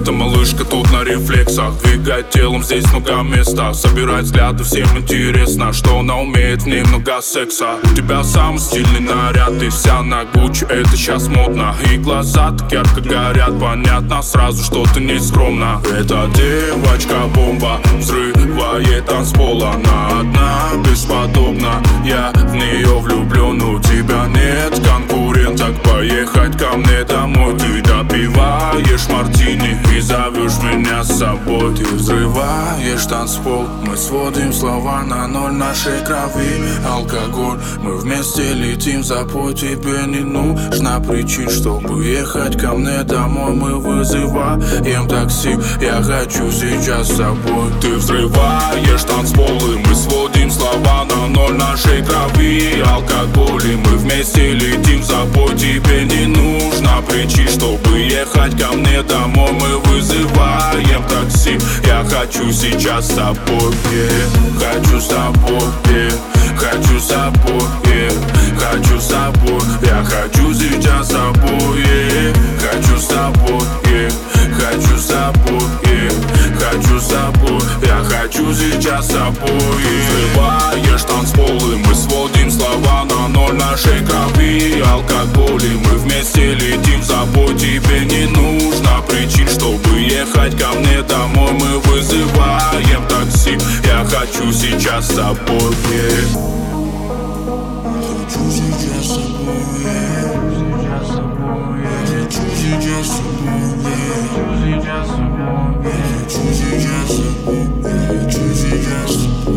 Эта малышка тут на рефлексах, двигает телом, здесь много места. Собирает взгляды, всем интересно, что она умеет, в ней много секса. У тебя самый стильный наряд, ты вся на Гуччи, это сейчас модно. И глаза так ярко горят, понятно сразу, что ты не скромна. Эта девочка бомба, взрывает танцпол. Она одна, бесподобна, я в нее влюблен. У тебя нет конкуренток, поехать ко мне домой. Ты допиваешь мартини и зовешь меня с собой. Ты взрываешь танцпол, мы сводим слова на ноль нашей крови. Алкоголь, мы вместе летим, запой, тебе не нужна причин, чтобы ехать ко мне домой. Мы вызываем такси, я хочу сейчас с собой. Ты взрываешь танцпол, и мы сводим слова на ноль нашей крови. Алкоголь, и мы вместе летим, запой, тебе не нужна причин, чтобы ехать ко мне домой. Мы вызываем такси, я хочу сейчас с тобой, хочу с тобой, хочу с тобой, хочу с тобой, я хочу сейчас с тобой, хочу с тобой, хочу с тобой, хочу с тобой, я хочу сейчас с тобой. Взрываешь танцпол, и мы сводим слова на ноль нашей крови. Алкоголь, и мы вместе летим, забой, тебе не нужна причин, чтобы ехать ко мне домой. Мы вызываем такси, я хочу сейчас с тобой, хочу сейчас с тобой, хочу сейчас с тобой, хочу сейчас с тобой, хочу сейчас с тобой.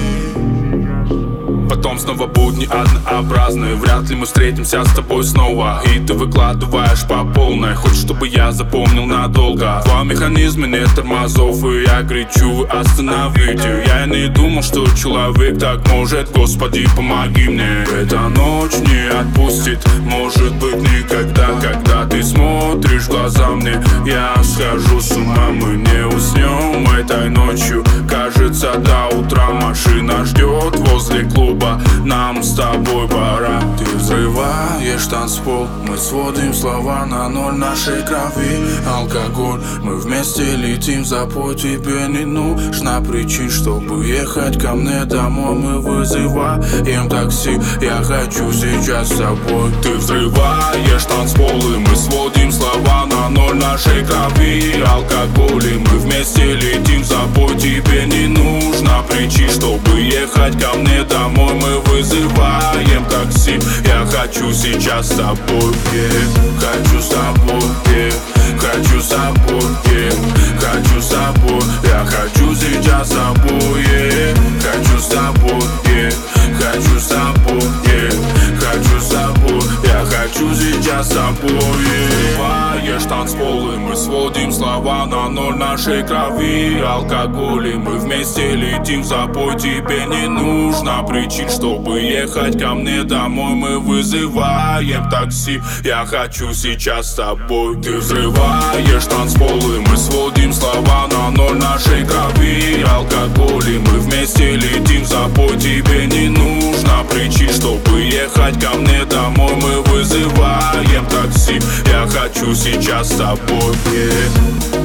Потом снова будни однообразные, вряд ли мы встретимся с тобой снова. И ты выкладываешь по полной, хочешь, чтобы я запомнил надолго. В твоем механизме нет тормозов, и я кричу: остановите. Я не думал, что человек так может, Господи, помоги мне. Эта ночь не отпустит, может быть, никогда. Когда ты смотришь в глаза мне, я схожу с ума. Мы не уснем этой ночью, кажется, до утра. Машина ждет возле клуба, нам с тобой пора. Ты взрываешь танцпол, мы сводим слова на ноль нашей крови. Алкоголь, мы вместе летим, запой, тебе не нужна причин, чтобы ехать ко мне домой. Мы вызываем такси, я хочу сейчас с собой. Ты взрываешь танцпол, и мы сводим слова на ноль нашей крови. Алкоголь, и мы вместе летим, запой, тебе не нужна причин, чтобы ехать ко мне домой. Мы вызываем такси, я хочу сейчас с тобой, хочу с тобой, хочу с тобой, хочу с тобой, я хочу сейчас с тобой, хочу с тобой, хочу с тобой, хочу с тобой, я хочу сейчас с тобой. Взрываешь танцпол, и мы сводим слова на ноль нашей крови. Алкоголь, и мы вместе летим, запой, тебе не нужна причин, чтобы ехать ко мне домой. Мы вызываем такси, я хочу сейчас с тобой. Ты взрываешь танцпол, и мы сводим слова на ноль нашей крови. Алкоголь, и мы вместе летим, запой, тебе не нужна причин, чтобы ехать ко мне домой. Мы вызываем такси, я хочу сейчас с тобой.